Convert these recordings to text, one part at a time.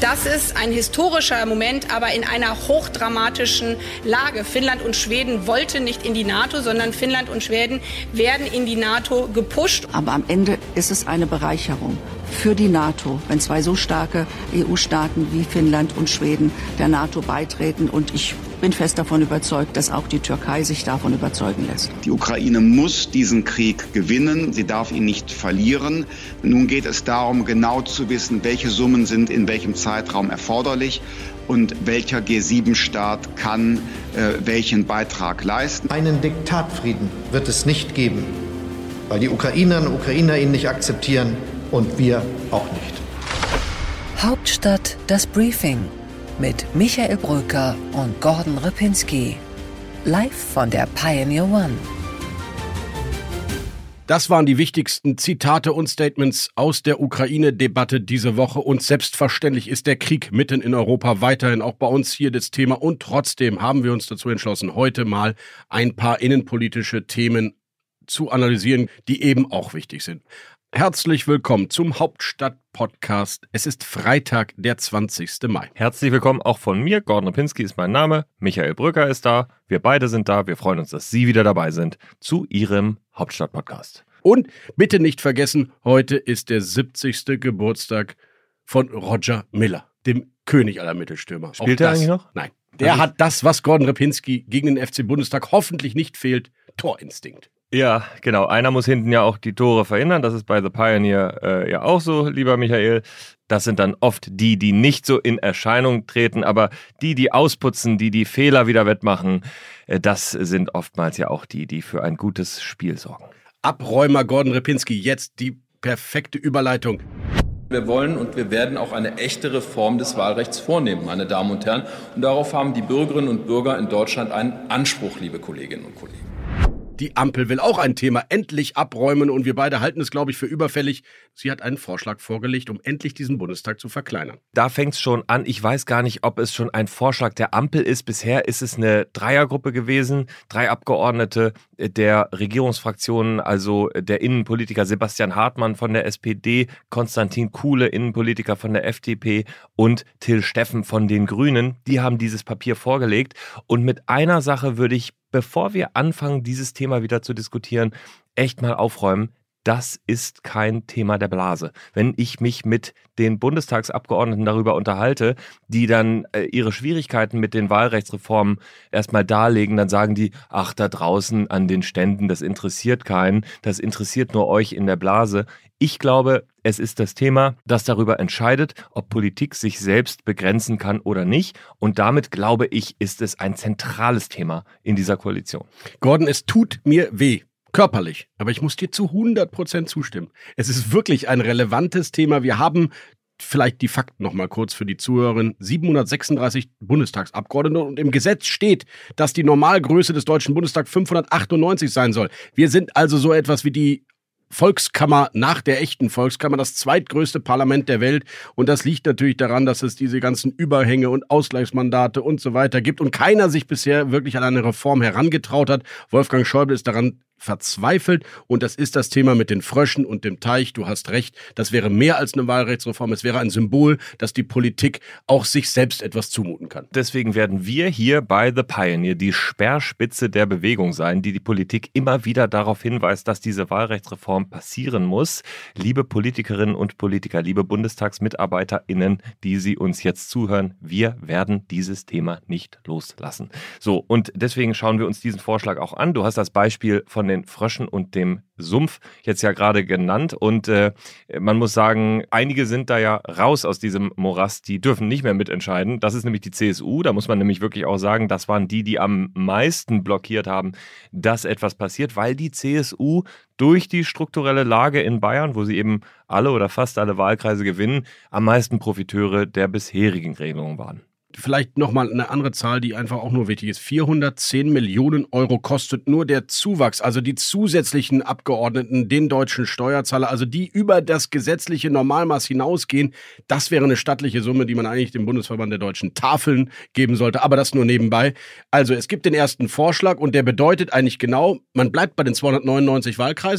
Das ist ein historischer Moment, aber in einer hochdramatischen Lage. Finnland und Schweden wollten nicht in die NATO, sondern Finnland und Schweden werden in die NATO gepusht. Aber am Ende ist es eine Bereicherung für die NATO, wenn zwei so starke EU-Staaten wie Finnland und Schweden der NATO beitreten. Und ich bin fest davon überzeugt, dass auch die Türkei sich davon überzeugen lässt. Die Ukraine muss diesen Krieg gewinnen. Sie darf ihn nicht verlieren. Nun geht es darum, genau zu wissen, welche Summen sind in welchem Zeitraum erforderlich und welcher G7-Staat kann welchen Beitrag leisten. Einen Diktatfrieden wird es nicht geben, weil die Ukrainerinnen und Ukrainer ihn nicht akzeptieren und wir auch nicht. Hauptstadt das Briefing mit Michael Brücker und Gordon Ripinski. Live von der Pioneer One. Das waren die wichtigsten Zitate und Statements aus der Ukraine-Debatte diese Woche. Und selbstverständlich ist der Krieg mitten in Europa weiterhin auch bei uns hier das Thema. Und trotzdem haben wir uns dazu entschlossen, heute mal ein paar innenpolitische Themen zu analysieren, die eben auch wichtig sind. Herzlich willkommen zum Hauptstadt-Podcast. Es ist Freitag, der 20. Mai. Herzlich willkommen auch von mir. Gordon Ripinski ist mein Name. Michael Brücker ist da. Wir beide sind da. Wir freuen uns, dass Sie wieder dabei sind zu Ihrem Hauptstadt-Podcast. Und bitte nicht vergessen, heute ist der 70. Geburtstag von Roger Miller, dem König aller Mittelstürmer. Spielt er eigentlich noch? Nein. Der hat das, was Gordon Ripinski gegen den FC Bundestag hoffentlich nicht fehlt, Torinstinkt. Ja, genau. Einer muss hinten ja auch die Tore verhindern. Das ist bei The Pioneer ja auch so, lieber Michael. Das sind dann oft die nicht so in Erscheinung treten, aber die ausputzen, die Fehler wieder wettmachen, das sind oftmals ja auch die für ein gutes Spiel sorgen. Abräumer Gordon Ripinski, jetzt die perfekte Überleitung. Wir wollen und wir werden auch eine echte Reform des Wahlrechts vornehmen, meine Damen und Herren. Und darauf haben die Bürgerinnen und Bürger in Deutschland einen Anspruch, liebe Kolleginnen und Kollegen. Die Ampel will auch ein Thema endlich abräumen und wir beide halten es, glaube ich, für überfällig. Sie hat einen Vorschlag vorgelegt, um endlich diesen Bundestag zu verkleinern. Da fängt es schon an. Ich weiß gar nicht, ob es schon ein Vorschlag der Ampel ist. Bisher ist es eine Dreiergruppe gewesen. 3 Abgeordnete der Regierungsfraktionen, also der Innenpolitiker Sebastian Hartmann von der SPD, Konstantin Kuhle, Innenpolitiker von der FDP und Till Steffen von den Grünen. Die haben dieses Papier vorgelegt. Und mit einer Sache würde ich, bevor wir anfangen, dieses Thema wieder zu diskutieren, echt mal aufräumen. Das ist kein Thema der Blase. Wenn ich mich mit den Bundestagsabgeordneten darüber unterhalte, die dann ihre Schwierigkeiten mit den Wahlrechtsreformen erstmal darlegen, dann sagen die, ach, da draußen an den Ständen, das interessiert keinen, das interessiert nur euch in der Blase. Ich glaube, es ist das Thema, das darüber entscheidet, ob Politik sich selbst begrenzen kann oder nicht. Und damit, glaube ich, ist es ein zentrales Thema in dieser Koalition. Gordon, es tut mir weh. Körperlich, aber ich muss dir zu 100% zustimmen. Es ist wirklich ein relevantes Thema. Wir haben, vielleicht die Fakten noch mal kurz für die Zuhörerin, 736 Bundestagsabgeordnete und im Gesetz steht, dass die Normalgröße des Deutschen Bundestags 598 sein soll. Wir sind also so etwas wie die Volkskammer nach der echten Volkskammer, das zweitgrößte Parlament der Welt. Und das liegt natürlich daran, dass es diese ganzen Überhänge und Ausgleichsmandate und so weiter gibt und keiner sich bisher wirklich an eine Reform herangetraut hat. Wolfgang Schäuble ist daran verzweifelt und das ist das Thema mit den Fröschen und dem Teich. Du hast recht, das wäre mehr als eine Wahlrechtsreform. Es wäre ein Symbol, dass die Politik auch sich selbst etwas zumuten kann. Deswegen werden wir hier bei The Pioneer die Speerspitze der Bewegung sein, die Politik immer wieder darauf hinweist, dass diese Wahlrechtsreform passieren muss. Liebe Politikerinnen und Politiker, liebe BundestagsmitarbeiterInnen, die Sie uns jetzt zuhören, wir werden dieses Thema nicht loslassen. So, und deswegen schauen wir uns diesen Vorschlag auch an. Du hast das Beispiel von den Fröschen und dem Sumpf jetzt ja gerade genannt und man muss sagen, einige sind da ja raus aus diesem Morast, die dürfen nicht mehr mitentscheiden. Das ist nämlich die CSU, da muss man nämlich wirklich auch sagen, das waren die am meisten blockiert haben, dass etwas passiert, weil die CSU durch die strukturelle Lage in Bayern, wo sie eben alle oder fast alle Wahlkreise gewinnen, am meisten Profiteure der bisherigen Regelungen waren. Vielleicht nochmal eine andere Zahl, die einfach auch nur wichtig ist. 410 Millionen Euro kostet nur der Zuwachs, also die zusätzlichen Abgeordneten, den deutschen Steuerzahler, also die über das gesetzliche Normalmaß hinausgehen. Das wäre eine stattliche Summe, die man eigentlich dem Bundesverband der deutschen Tafeln geben sollte, aber das nur nebenbei. Also es gibt den ersten Vorschlag und der bedeutet eigentlich genau, man bleibt bei den 299 Wahlkreisen.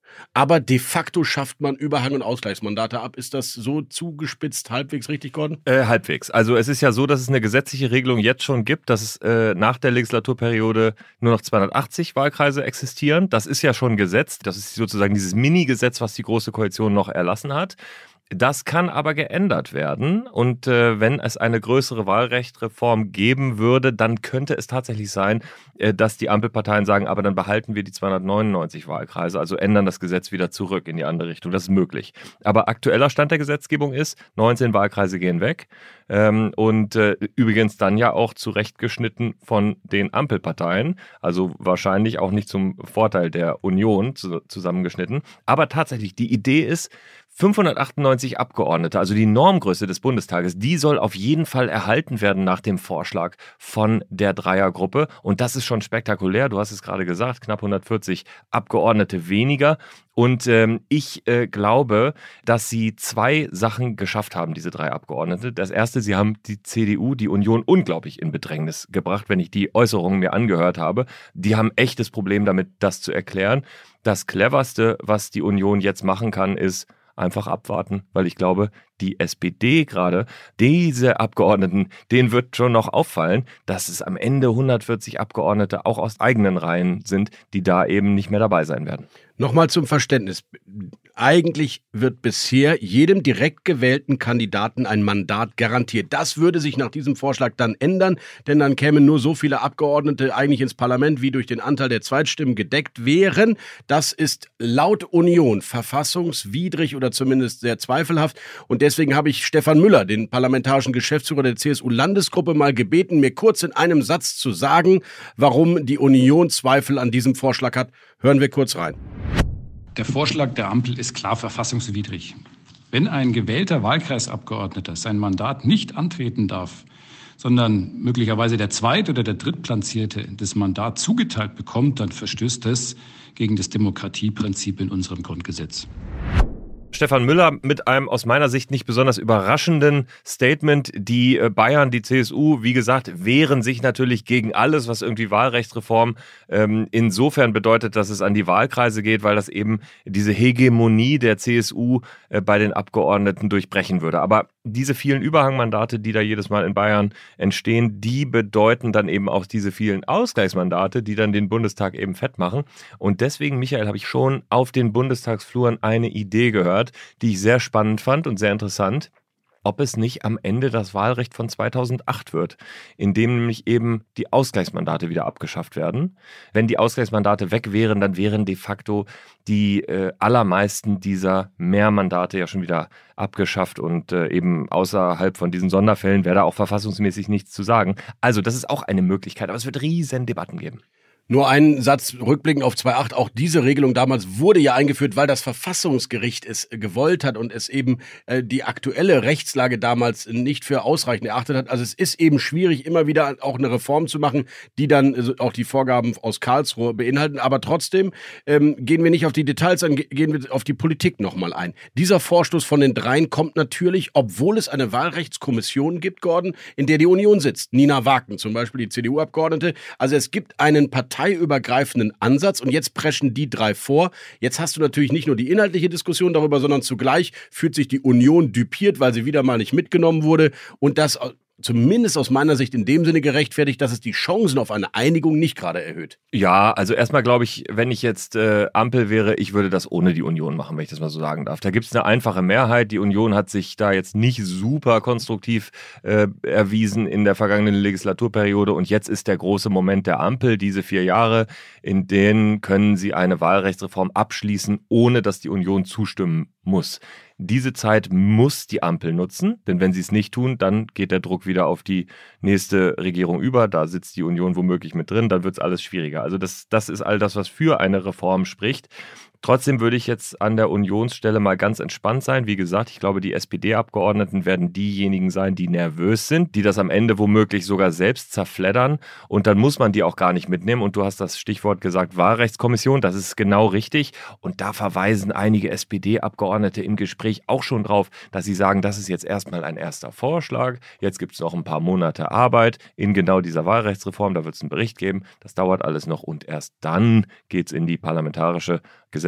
Aber de facto schafft man Überhang- und Ausgleichsmandate ab. Ist das so zugespitzt halbwegs richtig, Gordon? Halbwegs. Also es ist ja so, dass es eine gesetzliche Regelung jetzt schon gibt, dass es nach der Legislaturperiode nur noch 280 Wahlkreise existieren. Das ist ja schon Gesetz. Das ist sozusagen dieses Mini-Gesetz, was die Große Koalition noch erlassen hat. Das kann aber geändert werden und wenn es eine größere Wahlrechtreform geben würde, dann könnte es tatsächlich sein, dass die Ampelparteien sagen, aber dann behalten wir die 299 Wahlkreise, also ändern das Gesetz wieder zurück in die andere Richtung. Das ist möglich. Aber aktueller Stand der Gesetzgebung ist, 19 Wahlkreise gehen weg und übrigens dann ja auch zurechtgeschnitten von den Ampelparteien, also wahrscheinlich auch nicht zum Vorteil der Union zusammengeschnitten. Aber tatsächlich, die Idee ist, 598 Abgeordnete, also die Normgröße des Bundestages, die soll auf jeden Fall erhalten werden nach dem Vorschlag von der Dreiergruppe. Und das ist schon spektakulär. Du hast es gerade gesagt, knapp 140 Abgeordnete weniger. Und ich glaube, dass sie zwei Sachen geschafft haben, diese drei Abgeordnete. Das erste, sie haben die CDU, die Union, unglaublich in Bedrängnis gebracht, wenn ich die Äußerungen mir angehört habe. Die haben echtes Problem damit, das zu erklären. Das Cleverste, was die Union jetzt machen kann, ist einfach abwarten, weil ich glaube, die SPD gerade, diese Abgeordneten, denen wird schon noch auffallen, dass es am Ende 140 Abgeordnete auch aus eigenen Reihen sind, die da eben nicht mehr dabei sein werden. Nochmal zum Verständnis. Eigentlich wird bisher jedem direkt gewählten Kandidaten ein Mandat garantiert. Das würde sich nach diesem Vorschlag dann ändern, denn dann kämen nur so viele Abgeordnete eigentlich ins Parlament, wie durch den Anteil der Zweitstimmen gedeckt wären. Das ist laut Union verfassungswidrig oder zumindest sehr zweifelhaft. Und deswegen habe ich Stefan Müller, den parlamentarischen Geschäftsführer der CSU-Landesgruppe, mal gebeten, mir kurz in einem Satz zu sagen, warum die Union Zweifel an diesem Vorschlag hat. Hören wir kurz rein. Der Vorschlag der Ampel ist klar verfassungswidrig. Wenn ein gewählter Wahlkreisabgeordneter sein Mandat nicht antreten darf, sondern möglicherweise der Zweit- oder der Drittplatzierte das Mandat zugeteilt bekommt, dann verstößt das gegen das Demokratieprinzip in unserem Grundgesetz. Stefan Müller mit einem aus meiner Sicht nicht besonders überraschenden Statement. Die Bayern, die CSU, wie gesagt, wehren sich natürlich gegen alles, was irgendwie Wahlrechtsreform insofern bedeutet, dass es an die Wahlkreise geht, weil das eben diese Hegemonie der CSU bei den Abgeordneten durchbrechen würde. Aber diese vielen Überhangmandate, die da jedes Mal in Bayern entstehen, die bedeuten dann eben auch diese vielen Ausgleichsmandate, die dann den Bundestag eben fett machen. Und deswegen, Michael, habe ich schon auf den Bundestagsfluren eine Idee gehört, die ich sehr spannend fand und sehr interessant, ob es nicht am Ende das Wahlrecht von 2008 wird, in dem nämlich eben die Ausgleichsmandate wieder abgeschafft werden. Wenn die Ausgleichsmandate weg wären, dann wären de facto die allermeisten dieser Mehrmandate ja schon wieder abgeschafft und eben außerhalb von diesen Sonderfällen wäre da auch verfassungsmäßig nichts zu sagen. Also das ist auch eine Möglichkeit, aber es wird riesen Debatten geben. Nur einen Satz rückblickend auf 2.8. Auch diese Regelung damals wurde ja eingeführt, weil das Verfassungsgericht es gewollt hat und es eben die aktuelle Rechtslage damals nicht für ausreichend erachtet hat. Also es ist eben schwierig, immer wieder auch eine Reform zu machen, die dann auch die Vorgaben aus Karlsruhe beinhalten. Aber trotzdem gehen wir nicht auf die Details ein, gehen wir auf die Politik nochmal ein. Dieser Vorstoß von den dreien kommt natürlich, obwohl es eine Wahlrechtskommission gibt, Gordon, in der die Union sitzt. Nina Wagner zum Beispiel, die CDU-Abgeordnete. Also es gibt einen parteiübergreifenden Ansatz und jetzt preschen die drei vor. Jetzt hast du natürlich nicht nur die inhaltliche Diskussion darüber, sondern zugleich fühlt sich die Union düpiert, weil sie wieder mal nicht mitgenommen wurde und das zumindest aus meiner Sicht in dem Sinne gerechtfertigt, dass es die Chancen auf eine Einigung nicht gerade erhöht. Ja, also erstmal glaube ich, wenn ich jetzt Ampel wäre, ich würde das ohne die Union machen, wenn ich das mal so sagen darf. Da gibt es eine einfache Mehrheit. Die Union hat sich da jetzt nicht super konstruktiv erwiesen in der vergangenen Legislaturperiode und jetzt ist der große Moment der Ampel, diese 4 Jahre, in denen können sie eine Wahlrechtsreform abschließen, ohne dass die Union zustimmen muss. Diese Zeit muss die Ampel nutzen, denn wenn sie es nicht tun, dann geht der Druck wieder auf die nächste Regierung über. Da sitzt die Union womöglich mit drin, dann wird es alles schwieriger. Also das ist all das, was für eine Reform spricht. Trotzdem würde ich jetzt an der Unionsstelle mal ganz entspannt sein. Wie gesagt, ich glaube, die SPD-Abgeordneten werden diejenigen sein, die nervös sind, die das am Ende womöglich sogar selbst zerfleddern. Und dann muss man die auch gar nicht mitnehmen. Und du hast das Stichwort gesagt, Wahlrechtskommission, das ist genau richtig. Und da verweisen einige SPD-Abgeordnete im Gespräch auch schon drauf, dass sie sagen, das ist jetzt erstmal ein erster Vorschlag. Jetzt gibt es noch ein paar Monate Arbeit in genau dieser Wahlrechtsreform. Da wird es einen Bericht geben. Das dauert alles noch. Und erst dann geht es in die parlamentarische Gesetzgebung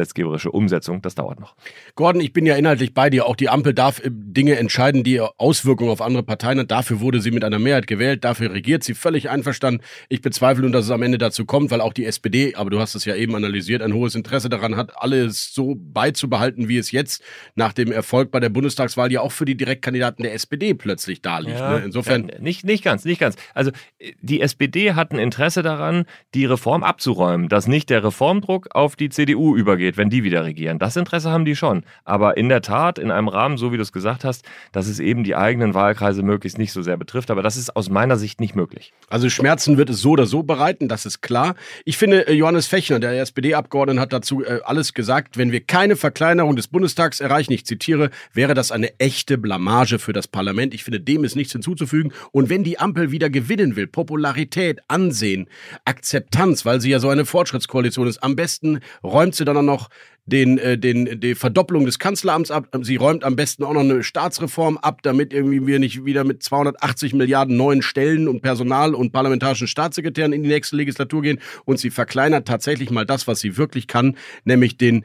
gesetzgeberische Umsetzung, das dauert noch. Gordon, ich bin ja inhaltlich bei dir. Auch die Ampel darf Dinge entscheiden, die Auswirkungen auf andere Parteien hat. Dafür wurde sie mit einer Mehrheit gewählt. Dafür regiert sie völlig einverstanden. Ich bezweifle nun, dass es am Ende dazu kommt, weil auch die SPD, aber du hast es ja eben analysiert, ein hohes Interesse daran hat, alles so beizubehalten, wie es jetzt nach dem Erfolg bei der Bundestagswahl ja auch für die Direktkandidaten der SPD plötzlich da liegt. Ja, ne? Insofern nicht ganz. Also die SPD hat ein Interesse daran, die Reform abzuräumen, dass nicht der Reformdruck auf die CDU übergeht, wenn die wieder regieren. Das Interesse haben die schon. Aber in der Tat, in einem Rahmen, so wie du es gesagt hast, dass es eben die eigenen Wahlkreise möglichst nicht so sehr betrifft. Aber das ist aus meiner Sicht nicht möglich. Also Schmerzen wird es so oder so bereiten, das ist klar. Ich finde, Johannes Fechner, der SPD-Abgeordnete, hat dazu alles gesagt, wenn wir keine Verkleinerung des Bundestags erreichen, ich zitiere, wäre das eine echte Blamage für das Parlament. Ich finde, dem ist nichts hinzuzufügen. Und wenn die Ampel wieder gewinnen will, Popularität, Ansehen, Akzeptanz, weil sie ja so eine Fortschrittskoalition ist, am besten räumt sie dann auch noch die Verdopplung des Kanzleramts ab. Sie räumt am besten auch noch eine Staatsreform ab, damit irgendwie wir nicht wieder mit 280 Milliarden neuen Stellen und Personal und parlamentarischen Staatssekretären in die nächste Legislatur gehen. Und sie verkleinert tatsächlich mal das, was sie wirklich kann, nämlich den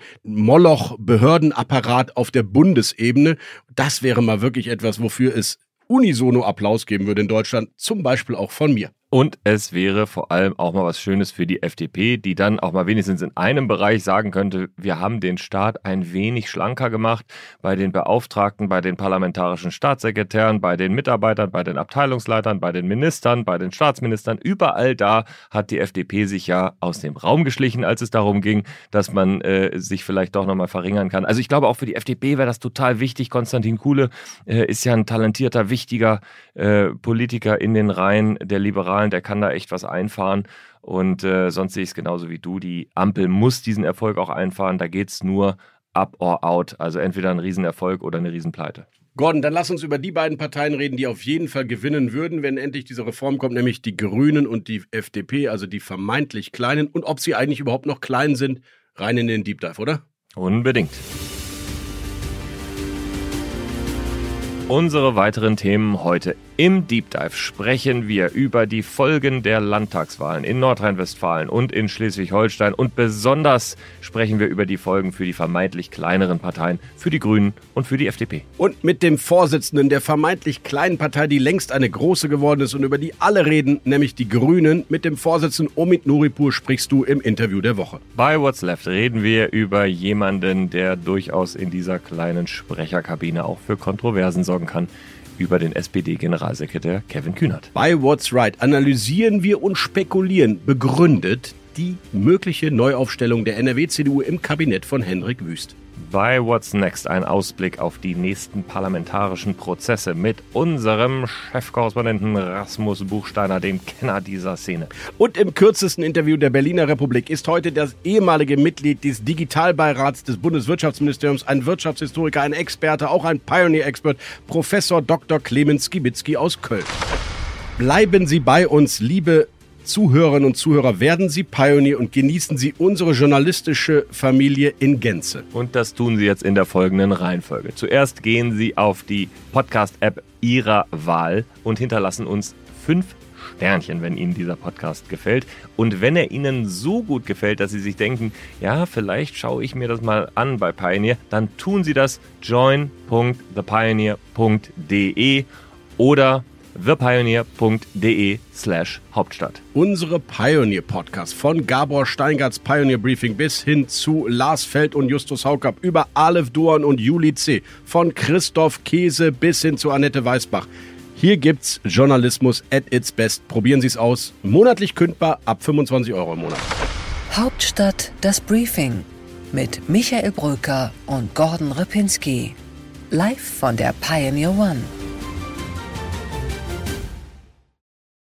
Moloch-Behördenapparat auf der Bundesebene. Das wäre mal wirklich etwas, wofür es unisono Applaus geben würde in Deutschland, zum Beispiel auch von mir. Und es wäre vor allem auch mal was Schönes für die FDP, die dann auch mal wenigstens in einem Bereich sagen könnte, wir haben den Staat ein wenig schlanker gemacht, bei den Beauftragten, bei den parlamentarischen Staatssekretären, bei den Mitarbeitern, bei den Abteilungsleitern, bei den Ministern, bei den Staatsministern. Überall da hat die FDP sich ja aus dem Raum geschlichen, als es darum ging, dass man sich vielleicht doch nochmal verringern kann. Also ich glaube, auch für die FDP wäre das total wichtig. Konstantin Kuhle ist ja ein talentierter, wichtiger Politiker in den Reihen der Liberalen. Der kann da echt was einfahren und sonst sehe ich es genauso wie du. Die Ampel muss diesen Erfolg auch einfahren. Da geht es nur up or out. Also entweder ein Riesenerfolg oder eine Riesenpleite. Gordon, dann lass uns über die beiden Parteien reden, die auf jeden Fall gewinnen würden, wenn endlich diese Reform kommt, nämlich die Grünen und die FDP, also die vermeintlich Kleinen. Und ob sie eigentlich überhaupt noch klein sind, rein in den Deep Dive, oder? Unbedingt. Unsere weiteren Themen heute. Im Deep Dive sprechen wir über die Folgen der Landtagswahlen in Nordrhein-Westfalen und in Schleswig-Holstein und besonders sprechen wir über die Folgen für die vermeintlich kleineren Parteien, für die Grünen und für die FDP. Und mit dem Vorsitzenden der vermeintlich kleinen Partei, die längst eine große geworden ist und über die alle reden, nämlich die Grünen, mit dem Vorsitzenden Omid Nuripur sprichst du im Interview der Woche. Bei What's Left reden wir über jemanden, der durchaus in dieser kleinen Sprecherkabine auch für Kontroversen sorgen kann. Über den SPD-Generalsekretär Kevin Kühnert. Bei What's Right analysieren wir und spekulieren, begründet, die mögliche Neuaufstellung der NRW-CDU im Kabinett von Hendrik Wüst. Bei What's Next ein Ausblick auf die nächsten parlamentarischen Prozesse mit unserem Chefkorrespondenten Rasmus Buchsteiner, dem Kenner dieser Szene. Und im kürzesten Interview der Berliner Republik ist heute das ehemalige Mitglied des Digitalbeirats des Bundeswirtschaftsministeriums, ein Wirtschaftshistoriker, ein Experte, auch ein Pioneer-Expert, Professor Dr. Clemens Skibitzky aus Köln. Bleiben Sie bei uns, liebe Zuhörerinnen und Zuhörer, werden Sie Pioneer und genießen Sie unsere journalistische Familie in Gänze. Und das tun Sie jetzt in der folgenden Reihenfolge. Zuerst gehen Sie auf die Podcast-App Ihrer Wahl und hinterlassen uns 5 Sternchen, wenn Ihnen dieser Podcast gefällt. Und wenn er Ihnen so gut gefällt, dass Sie sich denken, ja, vielleicht schaue ich mir das mal an bei Pioneer, dann tun Sie das join.thepioneer.de oder thepioneer.de/Hauptstadt. Unsere Pioneer-Podcasts von Gabor Steingarts Pioneer Briefing bis hin zu Lars Feld und Justus Haukapp über Aleph Duan und Juli C., von Christoph Käse bis hin zu Annette Weißbach. Hier gibt's Journalismus at its best. Probieren Sie es aus. Monatlich kündbar ab 25 € im Monat. Hauptstadt das Briefing mit Michael Bröker und Gordon Ripinski. Live von der Pioneer One.